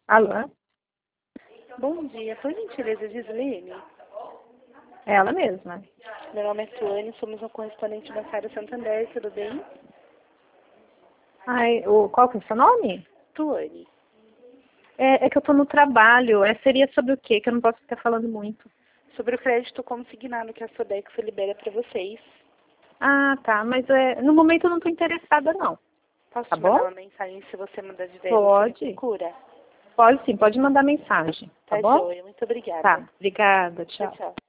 Alô? Bom dia, por gentileza, Gislene. É ela mesma. Meu nome é Tuane, somos um correspondente bancário Santander, tudo bem? Ai, qual que é o seu nome? Tuane. É que eu tô no trabalho. Seria sobre o quê? Que eu não posso ficar falando muito. Sobre o crédito consignado que a Sodexo libera para vocês. Ah, tá. Mas no momento eu não tô interessada, não. Posso Tá te mandar bom? uma mensagem se você mudar de ideia, você me Pode. procura? Pode sim, pode mandar mensagem. Tá Tá bom? joia, muito obrigada. Tá. Obrigada. Tchau, Tchau. tchau.